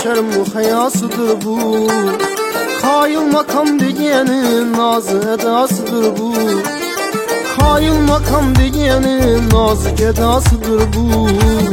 düşer muhayyasıdır bu. Kayıl makam degenin nazı edasıdır bu. Kayıl makam degenin nazik edasıdır bu.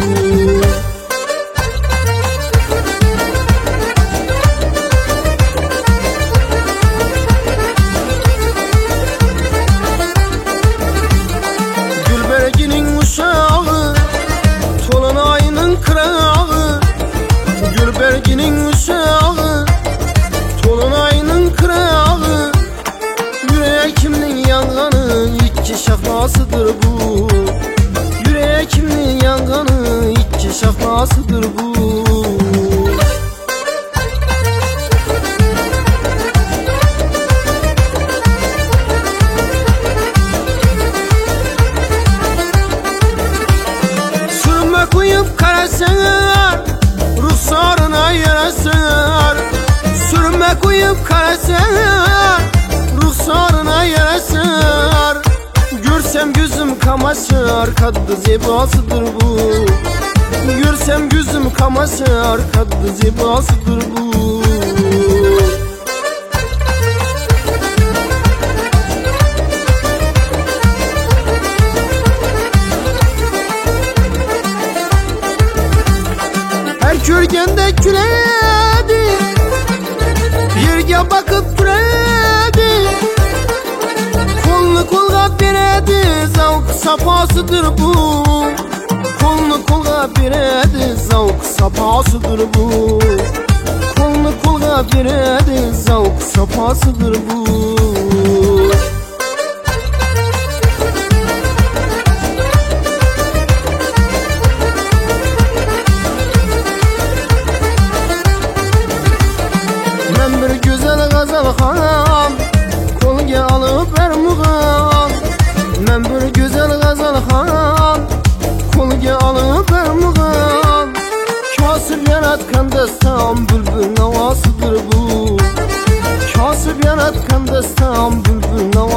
Gülberginin uşağı, Tolunay'ın kırağı. Gülberginin uşağı, Tolunay'ın kırağı. Yüreğimin yangını iki şahlasıdır bu. Yüreğimin yangını iki şahlasıdır bu. Sürme koyup karasever, ruhsarına yarasever. Sürme koyup karasever, ruhsarına yarasever. Görsem gözüm kamaşır, kaddı zebasıdır bu. Görsem gözüm kamaşır, kaddı zebasıdır bu. Her körgende küledi, yerge bakıp duredi. Kolunu kolga beredi, zavk safasıdır bu. Kolunu kolga beredi, zavk safasıdır bu. Kolunu kolga beredi, zavk safasıdır bu. Men bir güzel gazal xanam, kolga alıp ver muğam. Men bir güzel gazal xanam, kolga alıp ver muğam. Kasıp yaratkan destam, bülbül havasıdır bu. Kasıp yaratkan destam, bülbül havasıdır.